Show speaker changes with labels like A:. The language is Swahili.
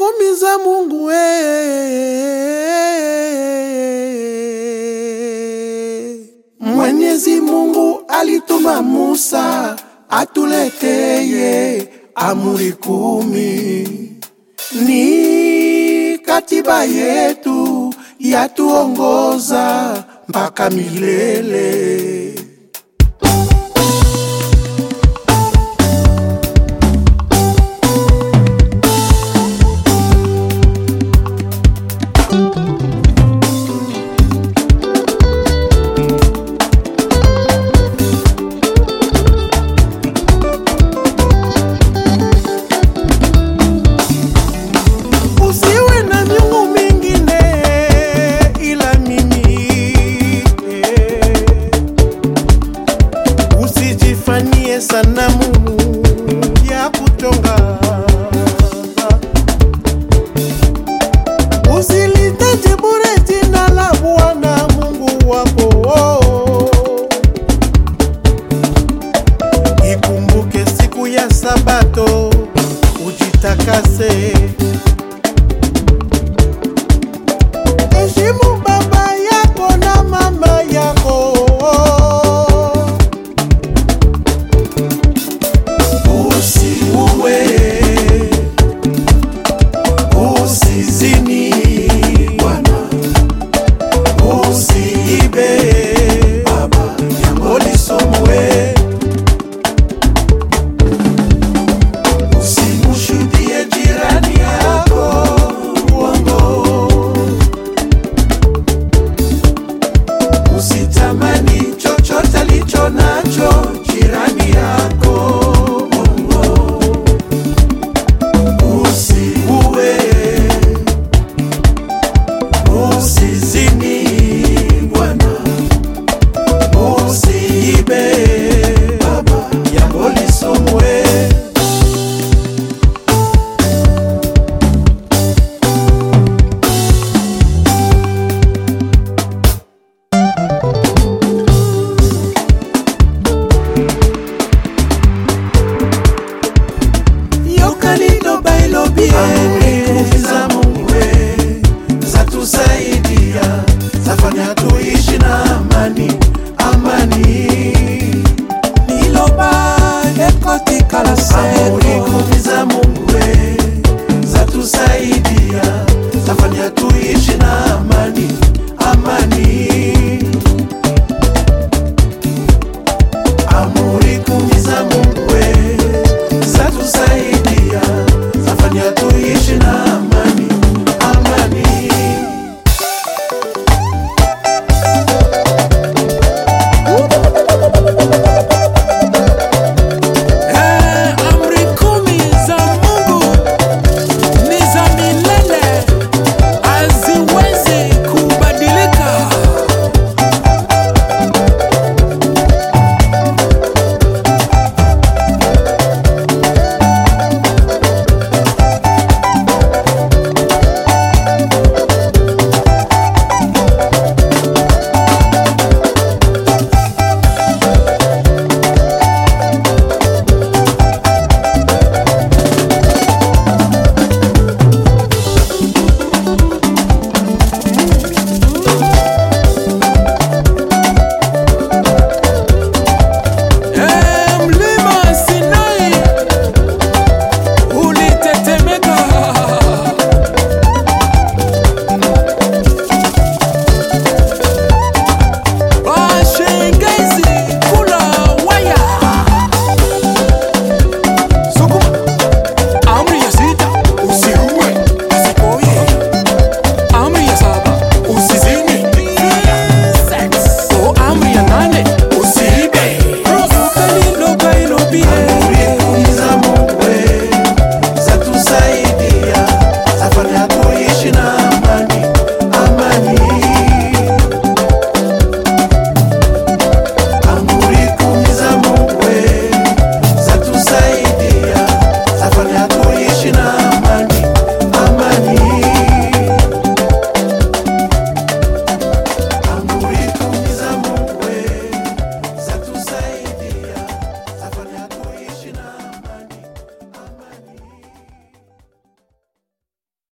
A: kumiza Mungu we. Mwenyezi Mungu alituma Musa atuleteye amri 10. Ni katiba yetu yatuongoza mpaka milele. Sanamu ya kutonga, usilitaje bure jina la Bwana Mungu wako. Ikumbuke siku ya Sabato ujitakase. Heshimu baba yako na mama yako. Usitamani chochote alicho nacho jirani yako. Usiue, usizini bwana, usiibe baba, jambo lisomwe. Yokalido bailo bie